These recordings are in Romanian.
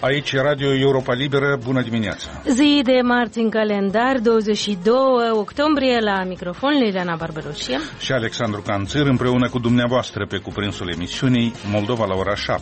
Aici Radio Europa Liberă, bună dimineața! Zi de marți în calendar, 22 octombrie, la microfon Liliana Barberoșie și Alexandru Canțăr, împreună cu dumneavoastră pe cuprinsul emisiunii Moldova la ora 7.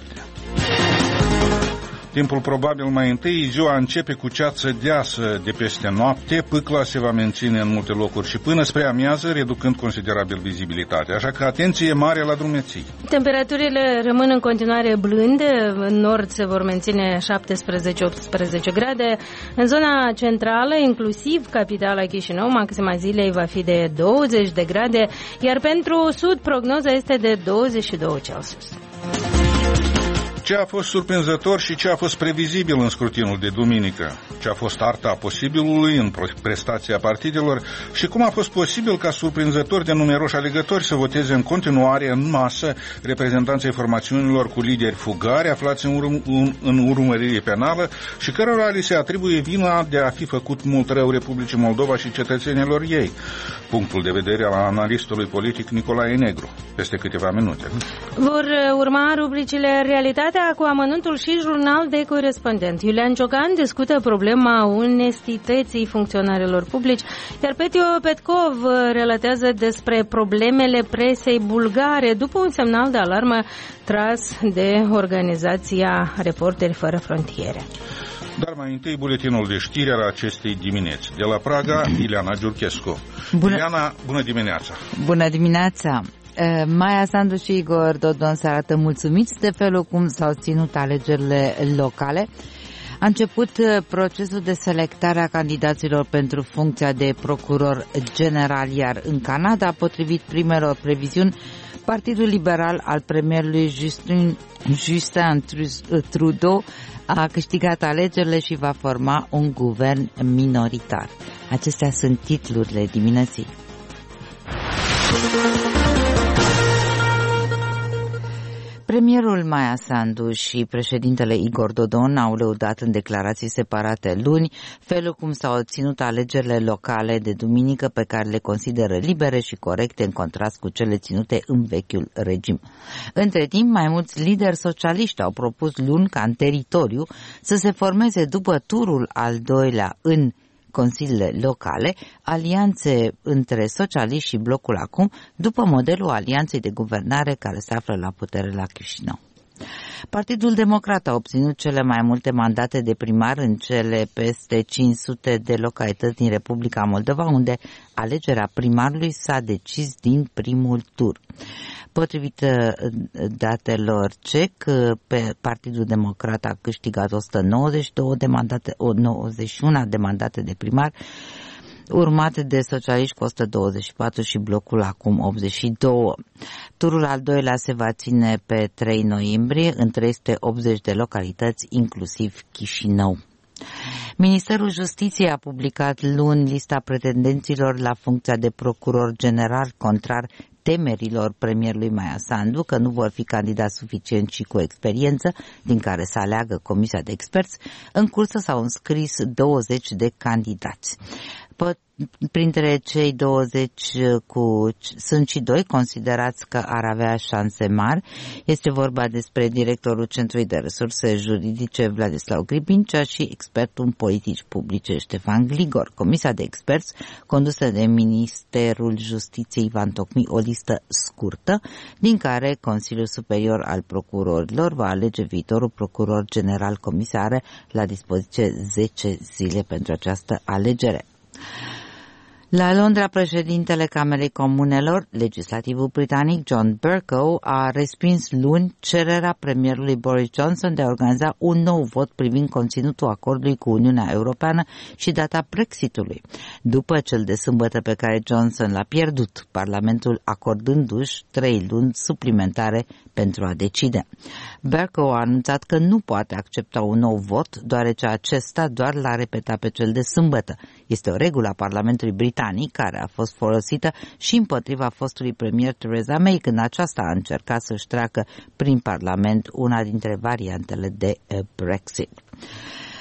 Timpul probabil mai întâi, ziua începe cu ceață deasă de peste noapte, pâcla se va menține în multe locuri și până spre amiază, reducând considerabil vizibilitatea, așa că atenție mare la drumeții. Temperaturile rămân în continuare blânde, în nord se vor menține 17-18 grade, în zona centrală, inclusiv capitala Chișinău, maxima zilei va fi de 20 de grade, iar pentru sud prognoza este de 22 Celsius. Ce a fost surprinzător și ce a fost previzibil în scrutinul de duminică? Ce a fost arta posibilului în prestația partidelor și cum a fost posibil ca surprinzător de numeroși alegători să voteze în continuare în masă reprezentanții formațiunilor cu lideri fugari aflați în urmărire penală și cărora li se atribuie vina de a fi făcut mult rău Republicii Moldova și cetățenilor ei. Punctul de vedere al analistului politic Nicolae Negru, peste câteva minute. Vor urma rubricile Realitatea cu amănuntul și jurnal de corespondent. Iulian Ciocan discută problema onestității funcționarilor publici, iar Petio Petkov relatează despre problemele presei bulgare după un semnal de alarmă tras de organizația Reporteri Fără Frontiere. Dar mai întâi buletinul de știri al acestei dimineți. De la Praga, Ileana Giurchescu. Ileana, bună dimineața! Bună dimineața! Maia Sandu și Igor Dodon se arată mulțumiți de felul cum s-au ținut alegerile locale. A început procesul de selectare a candidaților pentru funcția de procuror general, iar în Canada, potrivit primelor previziuni, Partidul Liberal al premierului Justin Trudeau a câștigat alegerile și va forma un guvern minoritar. Acestea sunt titlurile dimineții. Premierul Maia Sandu și președintele Igor Dodon au lăudat în declarații separate luni felul cum s-au ținut alegerile locale de duminică, pe care le consideră libere și corecte în contrast cu cele ținute în vechiul regim. Între timp, mai mulți lideri socialiști au propus luni ca în teritoriu să se formeze după turul al doilea în consiliile locale, alianțe între socialiști și blocul acum, după modelul alianței de guvernare care se află la putere la Chișinău. Partidul Democrat a obținut cele mai multe mandate de primar în cele peste 500 de localități din Republica Moldova, unde alegerea primarului s-a decis din primul tur. Potrivit datelor CEC, Partidul Democrat a câștigat 191 de mandate de primar, urmate de socialiști cu 124 și blocul acum 82. Turul al doilea se va ține pe 3 noiembrie în 380 de localități, inclusiv Chișinău. Ministerul Justiției a publicat luni lista pretendenților la funcția de procuror general, contrar temerilor premierului Maia Sandu că nu vor fi candidați suficient și cu experiență, din care să aleagă comisia de experți. În cursă s-au înscris 20 de candidați. Printre cei 20 sunt și doi considerați că ar avea șanse mari. Este vorba despre directorul Centrului de Resurse Juridice Vladislau Gribincea și expertul în politici publice Ștefan Gligor. Comisia de experți, condusă de Ministerul Justiției, va întocmi o listă scurtă, din care Consiliul Superior al Procurorilor va alege viitorul procuror general. Comisia are la dispoziție 10 zile pentru această alegere. La Londra, președintele Camerei Comunelor, legislativul britanic John Bercow, a respins luni cererea premierului Boris Johnson de a organiza un nou vot privind conținutul acordului cu Uniunea Europeană și data Brexitului, după cel de sâmbătă pe care Johnson l-a pierdut, Parlamentul acordându-și 3 luni suplimentare pentru a decide. Bercow a anunțat că nu poate accepta un nou vot, deoarece acesta doar l-a repetat pe cel de sâmbătă. Este o regulă a Parlamentului Britanic care a fost folosită și împotriva fostului premier Theresa May, când aceasta a încercat să-și treacă prin Parlament una dintre variantele de Brexit.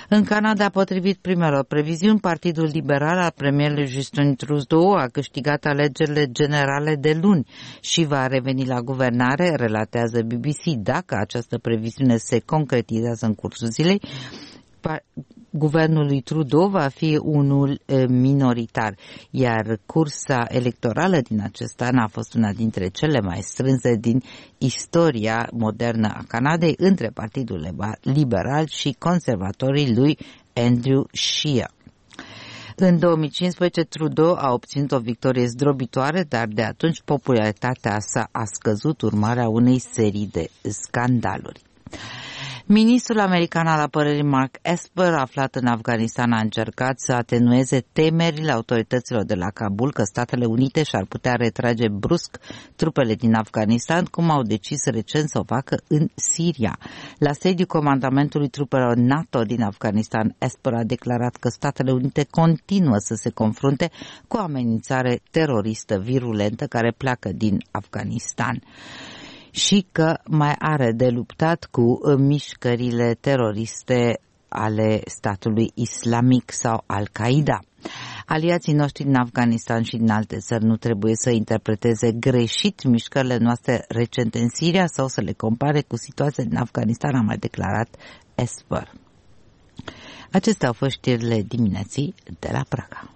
În Canada, potrivit primelor previziuni, Partidul Liberal al premierului Justin Trudeau a câștigat alegerile generale de luni și va reveni la guvernare, relatează BBC. Dacă această previziune se concretizează în cursul zilei, guvernul lui Trudeau va fi unul minoritar, iar cursa electorală din acest an a fost una dintre cele mai strânse din istoria modernă a Canadei între Partidul Liberal și conservatorii lui Andrew Scheer. În 2015, Trudeau a obținut o victorie zdrobitoare, dar de atunci popularitatea sa a scăzut urmarea unei serii de scandaluri. Ministrul american al apărării Mark Esper, aflat în Afganistan, a încercat să atenueze temerile autorităților de la Kabul că Statele Unite și-ar putea retrage brusc trupele din Afganistan, cum au decis recent să o facă în Siria. La sediul comandamentului trupelor NATO din Afganistan, Esper a declarat că Statele Unite continuă să se confrunte cu o amenințare teroristă virulentă care pleacă din Afganistan și că mai are de luptat cu mișcările teroriste ale statului islamic sau Al-Qaeda. Aliații noștri din Afganistan și din alte țări nu trebuie să interpreteze greșit mișcările noastre recente în Siria sau să le compare cu situația din Afganistan, a mai declarat Esper. Acestea au fost știrile dimineții de la Praga.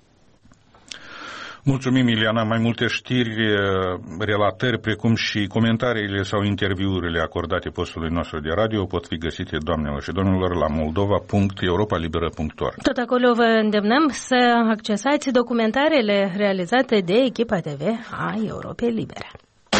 Mulțumim, Ileana. Mai multe știri, relatări, precum și comentariile sau interviurile acordate postului nostru de radio pot fi găsite, doamnelor și domnilor, la moldova.europalibera.org. Tot acolo vă îndemnăm să accesați documentarele realizate de echipa TV a Europei Libere.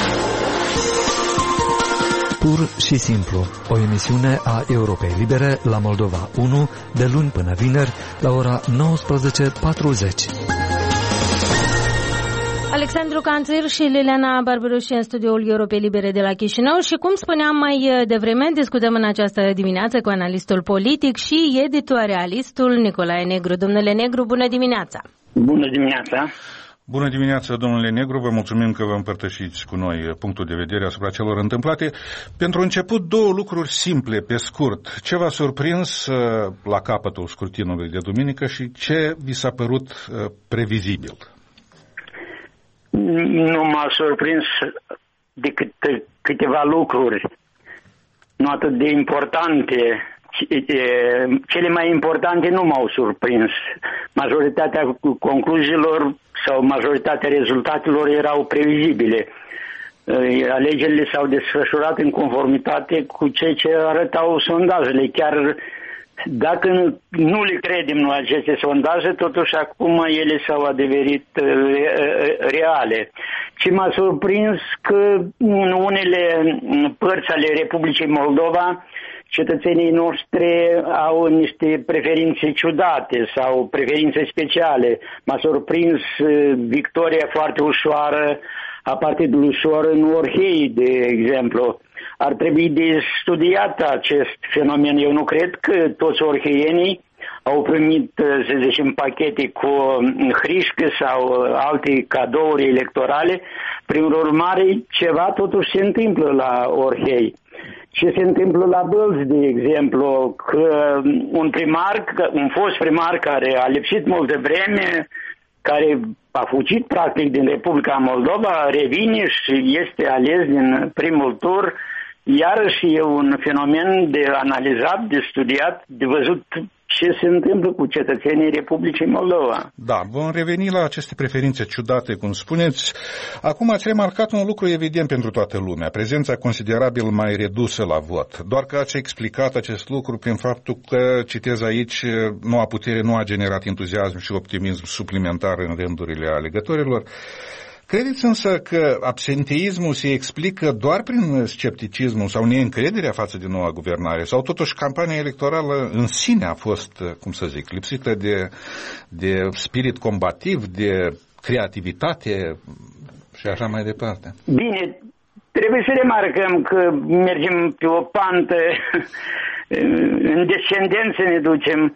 Pur și simplu, o emisiune a Europei Libere la Moldova 1, de luni până vineri, la ora 19:40. Alexandru Canțir și Liliana Barberuși în studioul Europei Libere de la Chișinău și, cum spuneam mai devreme, discutăm în această dimineață cu analistul politic și editorialistul Nicolae Negru. Domnule Negru, bună dimineața! Bună dimineața! Bună dimineața, domnule Negru, vă mulțumim că vă împărtășiți cu noi punctul de vedere asupra celor întâmplate. Pentru început, două lucruri simple, pe scurt. Ce v-a surprins la capătul scrutinului de duminică și ce vi s-a părut previzibil? Nu m-a surprins decât câteva lucruri, nu atât de importante. Cele mai importante nu m-au surprins. Majoritatea concluziilor sau majoritatea rezultatelor erau previzibile. Alegerile s-au desfășurat în conformitate cu ceea ce arătau sondajele. Chiar dacă nu le credem noi aceste sondaje, totuși acum ele s-au adeverit reale. Ce m-a surprins că în unele părți ale Republicii Moldova cetățenii noștri au niște preferințe ciudate sau preferințe speciale. M-a surprins victoria foarte ușoară a Partidului Șor în Orhei, de exemplu. Ar trebui de studiat acest fenomen. Eu nu cred că toți orheienii au primit, să zicem, pachete cu hrișcă sau alte cadouri electorale. Prin urmare, ceva totuși se întâmplă la Orhei. Ce se întâmplă la Bălți, de exemplu, că un fost primar care a lipsit multă vreme, care a fugit practic din Republica Moldova, revine și este ales din primul tur. Iarăși e un fenomen de analizat, de studiat, de văzut ce se întâmplă cu cetățenii Republicii Moldova. Da, vom reveni la aceste preferințe ciudate, cum spuneți. Acum ați remarcat un lucru evident pentru toată lumea, prezența considerabil mai redusă la vot. Doar că ați explicat acest lucru prin faptul că, citez aici, noua putere nu a generat entuziasm și optimism suplimentar în rândurile alegătorilor. Credeți însă că absenteismul se explică doar prin scepticismul sau neîncrederea față de noua guvernare? Sau totuși campania electorală în sine a fost, cum să zic, lipsită de spirit combativ, de creativitate și așa mai departe? Bine, trebuie să remarcăm că mergem pe o pantă, în descendență ne ducem.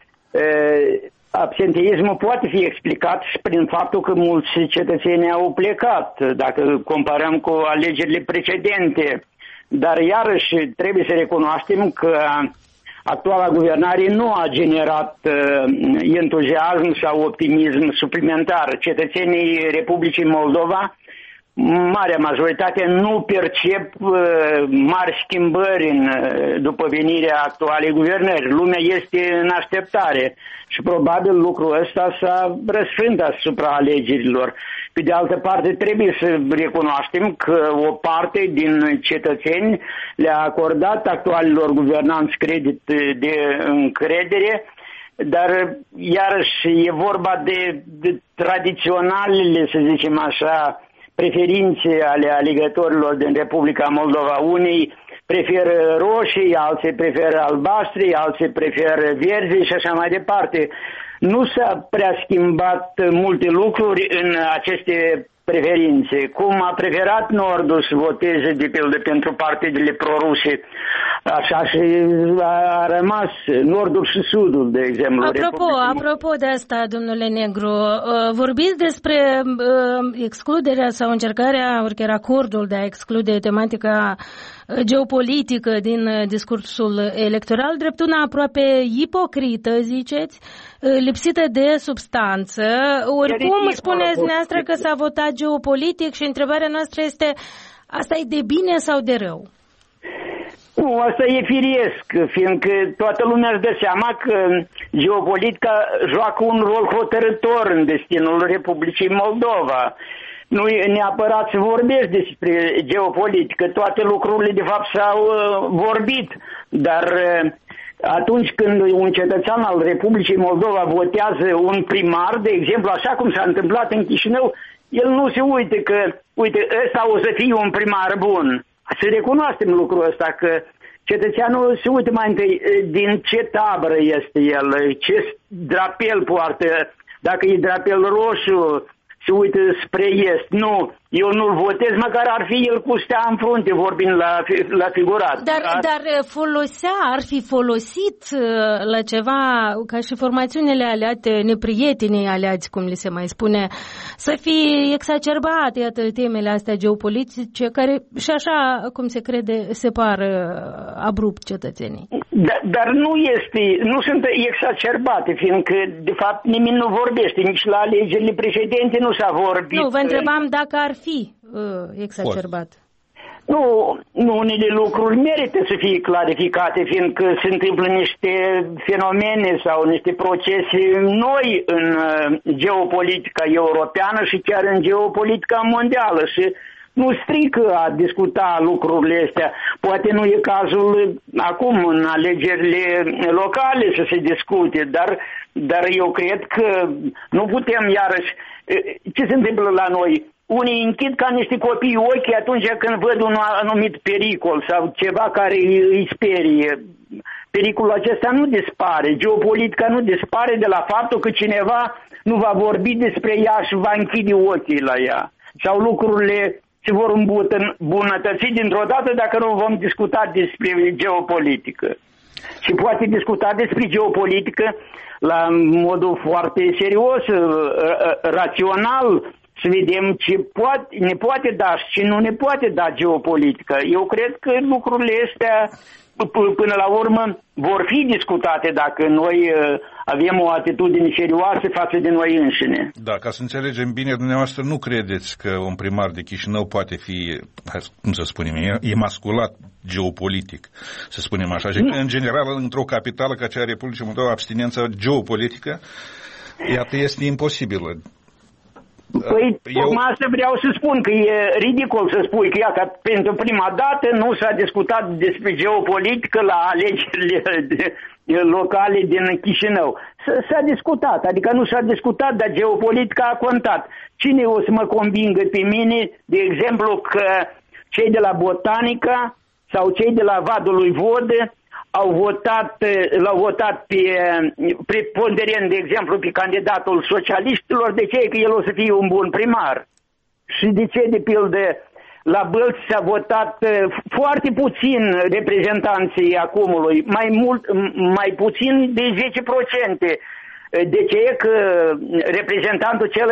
Absenteismul poate fi explicat și prin faptul că mulți cetățeni au plecat, dacă comparăm cu alegerile precedente. Dar iarăși trebuie să recunoaștem că actuala guvernare nu a generat entuziasm sau optimism suplimentar. Cetățenii Republicii Moldova, marea majoritate, nu percep mari schimbări după venirea actualei guvernări. Lumea este în așteptare și probabil lucrul ăsta s-a răsfrânt asupra alegerilor. Pe de altă parte, trebuie să recunoaștem că o parte din cetățeni le-a acordat actualilor guvernanți credit de încredere, dar iarăși e vorba de tradiționalele, să zicem așa, preferințe ale alegătorilor din Republica Moldova. Unii preferă roșii, alții preferă albaștri, alții preferă verzi și așa mai departe. Nu s-a prea schimbat multe lucruri în aceste preferințe. Cum a preferat Nordul să voteze, de pildă, pentru partidele proruse, așa și a rămas Nordul și Sudul, de exemplu. Apropo de asta, domnule Negru, vorbiți despre excluderea sau încercarea, ori chiar acordul de a exclude tematica geopolitică din discursul electoral, drept una aproape ipocrită, ziceți, lipsită de substanță. Oricum spuneți dumneavoastră că s-a votat geopolitic și întrebarea noastră este, asta e de bine sau de rău? Nu, asta e firesc, fiindcă toată lumea își dă seama că geopolitica joacă un rol hotărâtor în destinul Republicii Moldova. Nu e neapărat să vorbești despre geopolitică, toate lucrurile de fapt s-au vorbit, dar atunci când un cetățean al Republicii Moldova votează un primar, de exemplu, așa cum s-a întâmplat în Chișinău, el nu se uită că, uite, ăsta o să fie un primar bun. Să recunoaștem lucrul ăsta, că cetățeanul se uită mai întâi din ce tabără este el, ce drapel poartă, dacă e drapel roșu, se uită spre est. Nu, eu nu-l votez, măcar ar fi el cu stea în frunte, vorbind la figurat. Dar ar fi folosit la ceva, ca și formațiunile aliate, neprietenii aliați, cum li se mai spune, să fie exacerbate, iată, temele astea geopolitice, care și așa, cum se crede, separă abrupt cetățenii. Dar nu sunt exacerbate, fiindcă, de fapt, nimeni nu vorbește, nici la alegerile precedente nu s-a vorbit. Nu, vă întrebam dacă ar fi exacerbat. Nu, unele lucruri merită să fie clarificate, fiindcă se întâmplă niște fenomene sau niște procese noi în geopolitica europeană și chiar în geopolitica mondială și nu strică a discuta lucrurile astea. Poate nu e cazul acum în alegerile locale să se discute, dar eu cred că nu putem iarăși. Ce se întâmplă la noi? Unii închid ca niște copii ochii atunci când văd un anumit pericol sau ceva care îi sperie. Pericolul acesta nu dispare. Geopolitica nu dispare de la faptul că cineva nu va vorbi despre ea și va închide ochii la ea. Sau lucrurile se vor îmbunătăți dintr-o dată dacă nu vom discuta despre geopolitică. Și poate discuta despre geopolitică la modul foarte serios, rațional, să vedem ce ne poate da și ce nu ne poate da geopolitică. Eu cred că lucrurile astea, până la urmă, vor fi discutate dacă noi avem o atitudine serioasă față de noi înșine. Da, ca să înțelegem bine, dumneavoastră nu credeți că un primar de Chișinău poate fi, cum să spunem, emasculat geopolitic, să spunem așa. Și în general, într-o capitală ca cea a Republicii Moldova, abstinența geopolitică, iată, este imposibilă. Păi, tocmai asta vreau să spun, că e ridicol să spui că iată, pentru prima dată nu s-a discutat despre geopolitică la alegerile locale din Chișinău. S-a discutat, adică nu s-a discutat, dar geopolitica a contat. Cine o să mă convingă pe mine, de exemplu, că cei de la Botanica sau cei de la Vadul lui Vodă l-au votat pe preponderent, de exemplu, pe candidatul socialiștilor, de ce? Că el o să fie un bun primar. Și de ce, de pildă, la Bălți s-a votat foarte puțin reprezentanții acumului, mai puțin de 10%. De ce? Că reprezentantul acela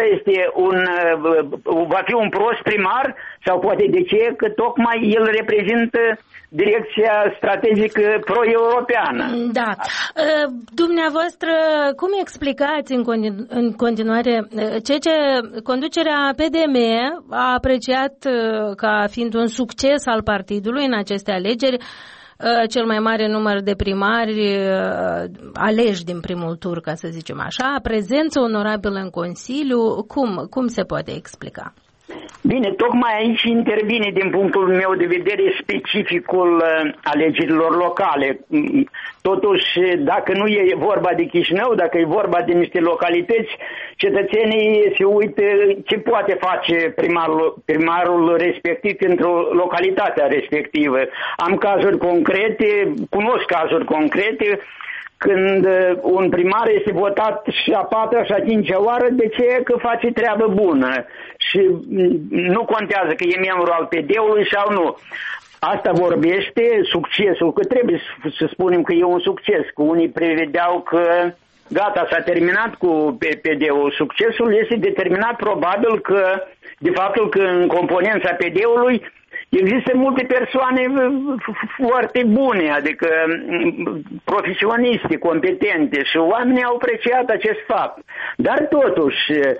va fi un prost primar? Sau poate de ce? Că tocmai el reprezintă direcția strategică pro-europeană. Da. Dumneavoastră, cum explicați în continuare ceea ce conducerea PDM a apreciat ca fiind un succes al partidului în aceste alegeri, cel mai mare număr de primari aleși din primul tur, ca să zicem așa, prezență onorabilă în Consiliu, cum se poate explica? Bine, tocmai aici intervine din punctul meu de vedere specificul alegerilor locale. Totuși, dacă nu e vorba de Chișinău, dacă e vorba de niște localități, cetățenii se uită ce poate face primarul respectiv pentru localitatea respectivă. Am cazuri concrete, cunosc cazuri concrete, când un primar este votat și a patra și a cincea oară, de ce? Că face treabă bună și nu contează că e membru al PD-ului sau nu. Asta vorbește succesul, că trebuie să spunem că e un succes, că unii prevedeau că gata, s-a terminat cu PD-ul. Succesul este determinat probabil că de faptul că în componența PD-ului există multe persoane foarte bune, adică profesioniste, competente și oamenii au apreciat acest fapt. Dar totuși,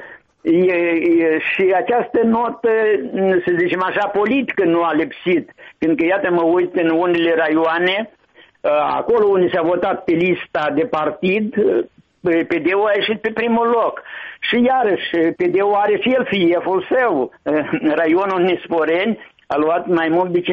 și această notă, să zicem așa, politică nu a lipsit. Pentru că, iată, mă uit în unele raioane, acolo unde s-a votat pe lista de partid, PD-ul a ieșit pe primul loc. Și iarăși, PD-ul are și el fieful său. Raionul Nisporeni a luat mai mult de 50%.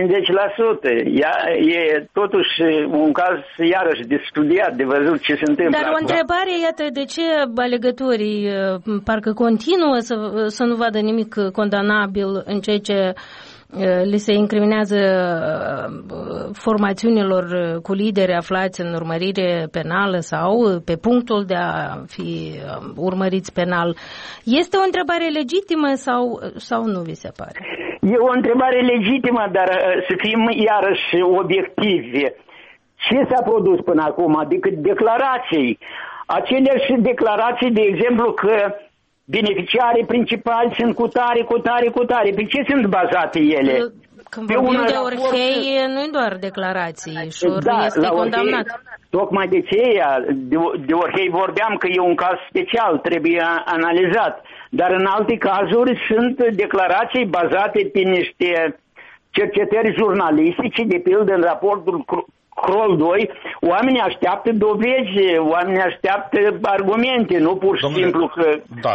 E totuși un caz iarăși de studiat, de văzut ce se întâmplă. Dar o întrebare, iată, de ce alegătorii parcă continuă să nu vadă nimic condamnabil în ceea ce li se incriminează formațiunilor cu lideri aflați în urmărire penală sau pe punctul de a fi urmăriți penal. Este o întrebare legitimă sau nu vi se pare? E o întrebare legitimă, dar să fim iarăși obiectivi. Ce s-a produs până acum decât declarații? Aceleași declarații, de exemplu, că beneficiarii principali sunt cu tare. Pe ce sunt bazate ele? Când vorbim de Orhei, nu-i doar declarații. Șor este condamnat. Tocmai de aceea, de Orhei vorbeam că e un caz special, trebuie analizat. Dar în alte cazuri sunt declarații bazate pe niște cercetări jurnalistice, de pildă în raportul Crol 2, oamenii așteaptă dovezi, oamenii așteaptă argumente, nu pur și simplu că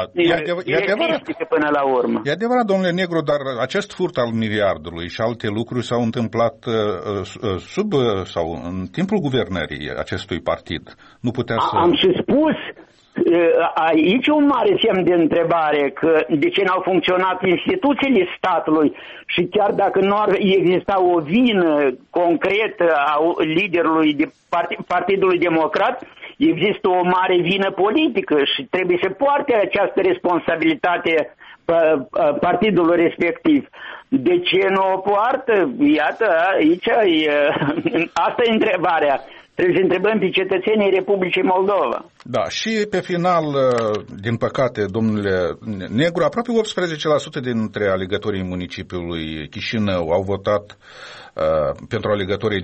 e până la urmă. E adevărat, domnule Negru, dar acest furt al miliardului și alte lucruri s-au întâmplat sub sau în timpul guvernării acestui partid. Nu putea să... Am și spus... Aici un mare semn de întrebare, că de ce n-au funcționat instituțiile statului și chiar dacă nu ar exista o vină concretă a liderului de Partidului Democrat, există o mare vină politică și trebuie să poarte această responsabilitate partidul respectiv. De ce nu o poartă? Iată, aici asta e întrebarea. Trebuie să întrebăm pe cetățenii Republicii Moldova. Da, și pe final, din păcate, domnule Negru, aproape 18% dintre alegătorii municipiului Chișinău au votat pentru alegătorii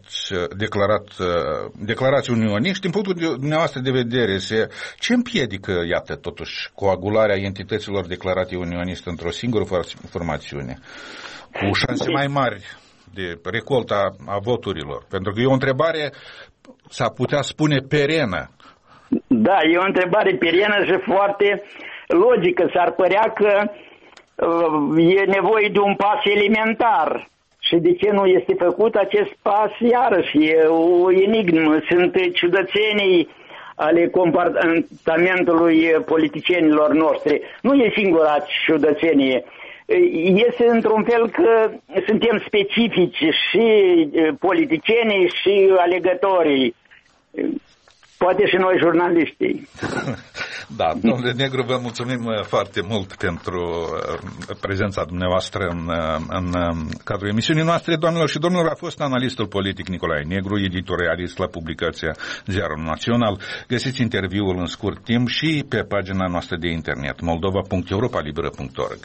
declarați unioniști. Din punctul dumneavoastră de vedere, ce împiedică, iată, totuși, coagularea entităților declarate unioniste într-o singură formațiune, cu șanse mai mari de recolta a voturilor? Pentru că e o întrebare, s-ar putea spune, perenă. Da, e o întrebare perenă și foarte logică. S-ar părea că e nevoie de un pas elementar. Și de ce nu este făcut acest pas? Iarăși, e o enigmă. Sunt ciudățenii ale comportamentului politicienilor noștri. Nu e singura ciudățenie. Este într-un fel că suntem specifici și politicienii și alegătorii. poate și noi jurnaliștii. Da, domnule Negru, vă mulțumim foarte mult pentru prezența dumneavoastră în cadrul emisiunii noastre. Doamnelor și domnilor, a fost analistul politic Nicolae Negru, editorialist la publicația Ziarul Național. Găsiți interviul în scurt timp și pe pagina noastră de internet moldova.europalibera.org.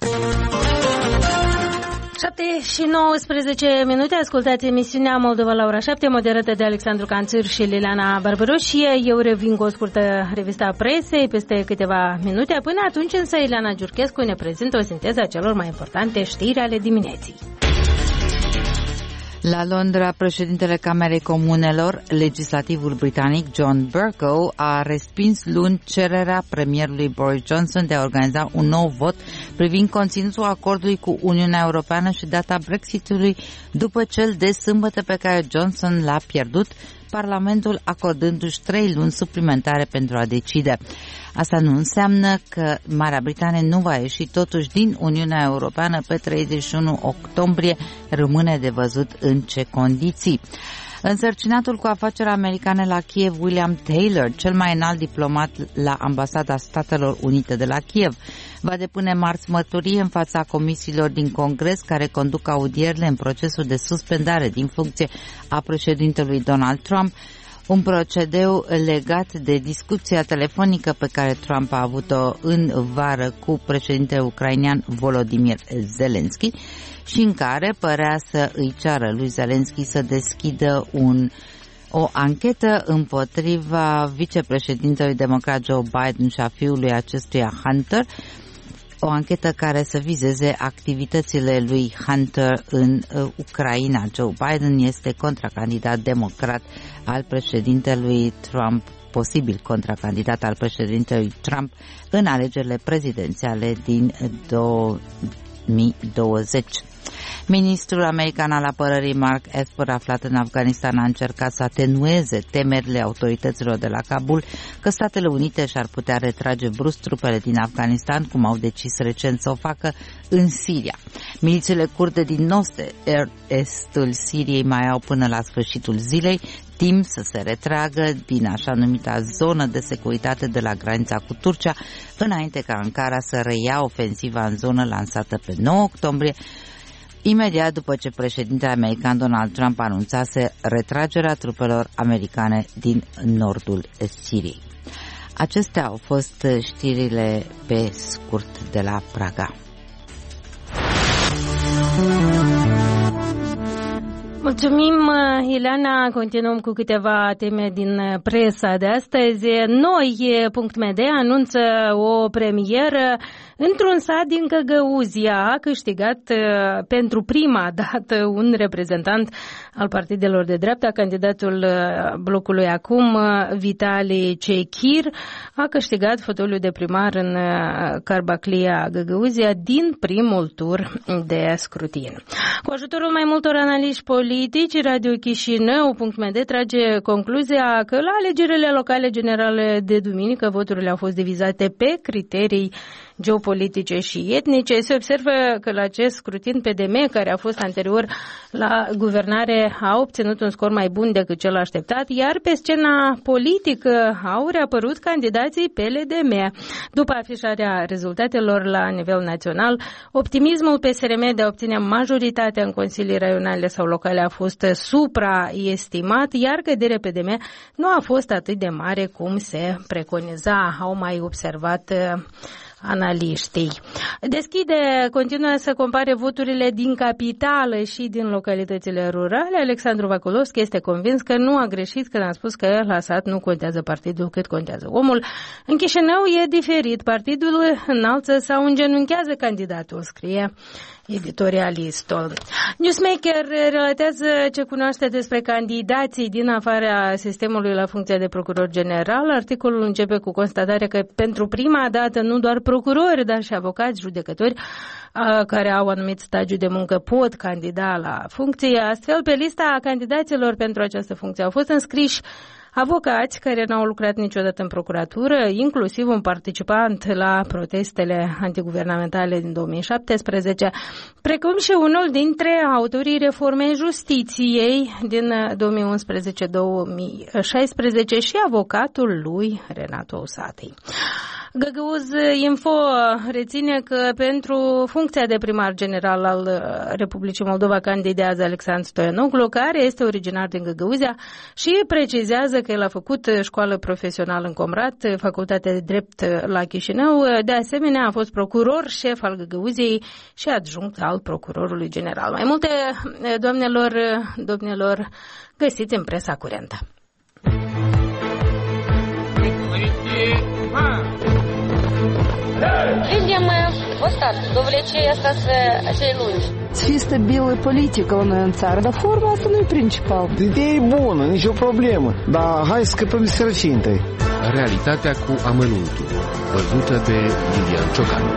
7:19, ascultați emisiunea Moldova la ora 7, moderată de Alexandru Canțir și Liliana Barbaroșie. Eu revin cu o scurtă revista presei peste câteva minute. Până atunci însă Ileana Giurchescu ne prezintă o sinteză a celor mai importante știri ale dimineții. La Londra, președintele Camerei Comunelor, legislativul britanic John Bercow, a respins luni cererea premierului Boris Johnson de a organiza un nou vot privind conținutul acordului cu Uniunea Europeană și data Brexitului după cel de sâmbătă pe care Johnson l-a pierdut, Parlamentul acordându-și 3 luni suplimentare pentru a decide. Asta nu înseamnă că Marea Britanie nu va ieși totuși din Uniunea Europeană pe 31 octombrie, rămâne de văzut în ce condiții. Însărcinatul cu afaceri americane la Kiev, William Taylor, cel mai înalt diplomat la Ambasada Statelor Unite de la Kiev, va depune marți mărturie în fața comisiilor din Congres care conduc audierile în procesul de suspendare din funcție a președintelui Donald Trump, un procedeu legat de discuția telefonică pe care Trump a avut-o în vară cu președintele ucrainean Volodymyr Zelensky și în care părea să îi ceară lui Zelensky să deschidă o anchetă împotriva vicepreședintelui democrat Joe Biden și a fiului acestuia Hunter, o anchetă care să vizeze activitățile lui Hunter în Ucraina. Joe Biden este contracandidat democrat al președintelui Trump, posibil contracandidat al președintelui Trump în alegerile prezidențiale din 2020. Ministrul american al apărării Mark Esper, aflat în Afganistan, a încercat să atenueze temerile autorităților de la Kabul că Statele Unite și-ar putea retrage brusc trupele din Afganistan, cum au decis recent să o facă în Siria. Milițiile kurde din nord-estul Siriei mai au până la sfârșitul zilei timp să se retragă din așa numita zonă de securitate de la granița cu Turcia, înainte ca Ankara să reia ofensiva în zonă lansată pe 9 octombrie, imediat după ce președintele american Donald Trump anunțase retragerea trupelor americane din nordul Siriei. Acestea au fost știrile pe scurt de la Praga. Mulțumim, Ileana. Continuăm cu câteva teme din presa de astăzi. Noi.md anunță o premieră într-un sat din Găgăuzia. A câștigat pentru prima dată un reprezentant al partidelor de dreapta, candidatul blocului acum, Vitali Cechir, a câștigat fotoliul de primar în Carbaclia, Găgăuzia, din primul tur de scrutin. Cu ajutorul mai multor analiști politici, Radio Chișinău.md trage concluzia că la alegerile locale generale de duminică voturile au fost divizate pe criterii geopolitice și etnice. Se observă că la acest scrutin PDM, care a fost anterior la guvernare, a obținut un scor mai bun decât cel așteptat, iar pe scena politică au reapărut candidații PLDM. După afișarea rezultatelor la nivel național, optimismul PSRM de a obține majoritatea în consilii raionale sau locale a fost supraestimat, iar căderea PDM nu a fost atât de mare cum se preconiza, au mai observat analiștii. Continuă să compare voturile din capitală și din localitățile rurale. Alexandru Vaculovski este convins că nu a greșit când a spus că la sat nu contează partidul cât contează omul. În Chișinău e diferit. Partidul înalță sau îngenunchează candidatul, scrie editorialistul. Newsmaker relatează ce cunoaște despre candidații din afara sistemului la funcția de procuror general. Articolul începe cu constatarea că pentru prima dată nu doar procurori, dar și avocați, judecători care au anumit stagiu de muncă pot candida la funcție. Astfel, pe lista candidaților pentru această funcție au fost înscriși avocați care n-au lucrat niciodată în procuratură, inclusiv un participant la protestele antiguvernamentale din 2017, precum și unul dintre autorii reformei justiției din 2011-2016 și avocatul lui Renato Usatăi. Găgăuz Info reține că pentru funcția de primar general al Republicii Moldova candidează Alexandru Stoianoglu, care este originar din Găgăuzia, și precizează că el a făcut școală profesională în Comrat, facultate de drept la Chișinău. De asemenea, a fost procuror șef al Găgăuziei și adjunct al procurorului general. Mai multe, domnilor, găsiți în presa curentă. Видим мы вот так, до влечения acei lungi. Să fie stabilă politică la noi în țară, dar forma asta nu e principal. Ideea e bună, nicio problemă, dar hai să scăpăm de sărăcie întâi. Realitatea cu amănuntul, văzută de Lilian Ciocan.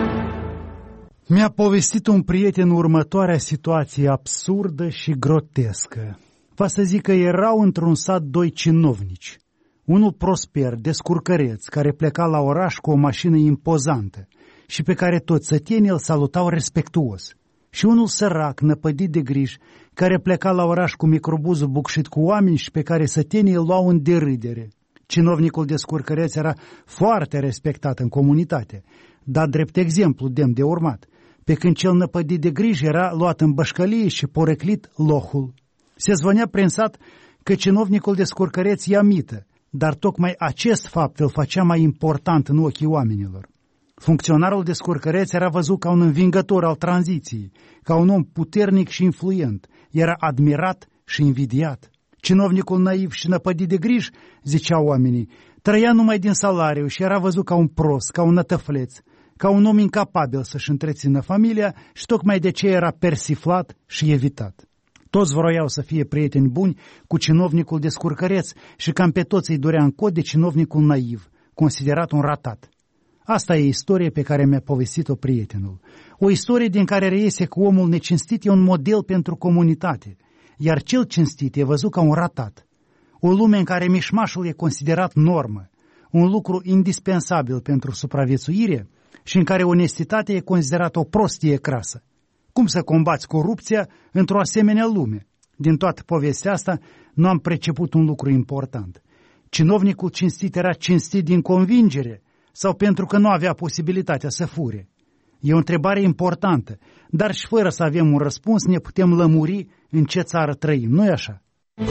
Mi-a povestit un prieten următoarea situație absurdă și grotescă. Va să zic că erau într-un sat doi cinovnici. Unul prosper, descurcăreț, care pleca la oraș cu o mașină impozantă și pe care toți sătienii îl salutau respectuos. Și unul sărac, năpădit de griji, care pleca la oraș cu microbuzul bucșit cu oameni și pe care sătienii îl luau în derâdere. Cinovnicul descurcăreț era foarte respectat în comunitate, dat drept exemplu demn de urmat, pe când cel năpădit de griji era luat în bășcălie și poreclit lohul. Se zvonea prin sat că cinovnicul descurcăreț ia mită, dar tocmai acest fapt îl făcea mai important în ochii oamenilor. Funcționarul descurcăreț era văzut ca un învingător al tranziției, ca un om puternic și influent, era admirat și invidiat. Cinovnicul naiv și năpădit de griji, ziceau oamenii, trăia numai din salariu și era văzut ca un prost, ca un nătăfleț, ca un om incapabil să-și întrețină familia și tocmai de ce era persiflat și evitat. Toți vroiau să fie prieteni buni cu cinovnicul descurcăreț și cam pe toți îi durea în cod de cinovnicul naiv, considerat un ratat. Asta e istoria pe care mi-a povestit-o prietenul. O istorie din care reiese că omul necinstit e un model pentru comunitate, iar cel cinstit e văzut ca un ratat. O lume în care mișmașul e considerat normă, un lucru indispensabil pentru supraviețuire și în care onestitatea e considerată o prostie crasă. Cum să combați corupția într-o asemenea lume? Din toată povestea asta nu am perceput un lucru important. Cinovnicul cinstit era cinstit din convingere sau pentru că nu avea posibilitatea să fure? E o întrebare importantă, dar și fără să avem un răspuns ne putem lămuri în ce țară trăim, nu-i așa?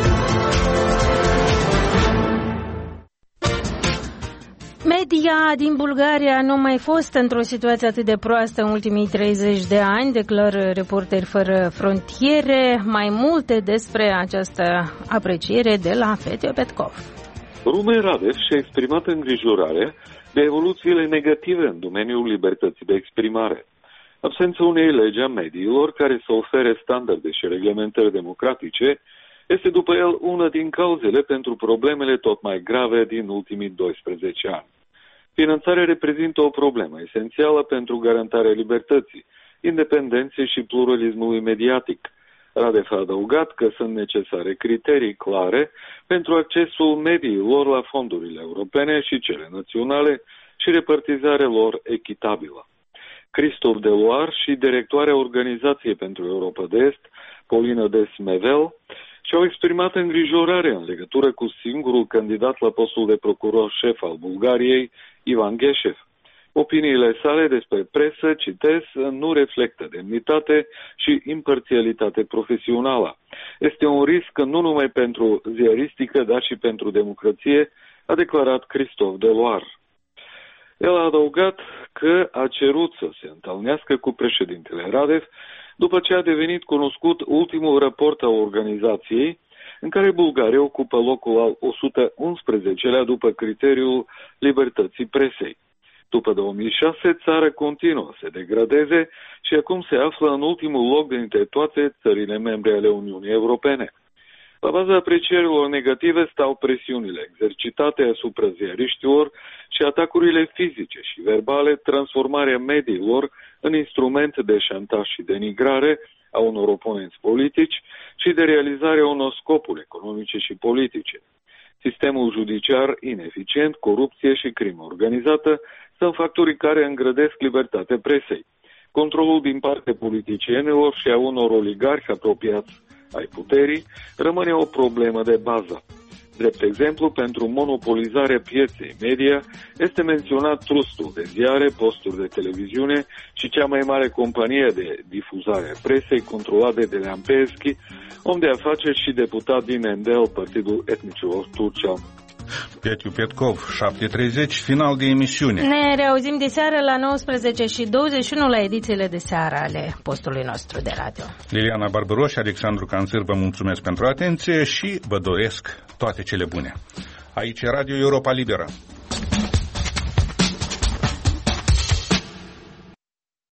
Media din Bulgaria nu a mai fost într-o situație atât de proastă în ultimii 30 de ani, declară Reporteri Fără Frontiere. Mai multe despre această apreciere de la Fetio Petkov. Rumen Radev și-a exprimat îngrijorarea de evoluțiile negative în domeniul libertății de exprimare. Absența unei legi a mediilor care să ofere standarde și reglementări democratice este după el una din cauzele pentru problemele tot mai grave din ultimii 12 ani. Finanțarea reprezintă o problemă esențială pentru garantarea libertății, independenței și pluralismului mediatic. Radev a adăugat că sunt necesare criterii clare pentru accesul mediilor la fondurile europene și cele naționale și repartizarea lor echitabilă. Christophe Deloar și directoarea Organizației pentru Europa de Est, Polina Desmevel, și-au exprimat îngrijorare în legătură cu singurul candidat la postul de procuror șef al Bulgariei, Ivan Gheșev. Opiniile sale despre presă, citez, nu reflectă demnitate și imparțialitate profesională. Este un risc nu numai pentru ziaristică, dar și pentru democrație, a declarat Christophe Deloar. El a adăugat că a cerut să se întâlnească cu președintele Radev după ce a devenit cunoscut ultimul raport al organizației, în care Bulgaria ocupă locul al 111-lea după criteriul libertății presei. După 2006, țara continuă să se degradeze și acum se află în ultimul loc dintre toate țările membre ale Uniunii Europene. La baza aprecierilor negative stau presiunile exercitate asupra ziariștilor și atacurile fizice și verbale, transformarea mediilor în instrument de șantaj și denigrare a unor oponenți politici și de realizarea unor scopuri economice și politice. Sistemul judiciar ineficient, corupție și crimă organizată sunt factorii care îngrădesc libertatea presei. Controlul din partea politicienilor și a unor oligarhi apropiați ai puterii rămâne o problemă de bază. Drept exemplu, pentru monopolizarea pieței media este menționat trustul de ziare, posturi de televiziune și cea mai mare companie de difuzare a presei controlată de Lean Peevski, om de afaceri și deputat din NDL, Partidul Etnicilor Turcean. Petiu Petkov, 7:30, final de emisiune. Ne reauzim de seară la 19:21 la edițiile de seară ale postului nostru de radio. Liliana Barbaros și Alexandru Canțir vă mulțumesc pentru atenție și vă doresc toate cele bune. Aici e Radio Europa Liberă.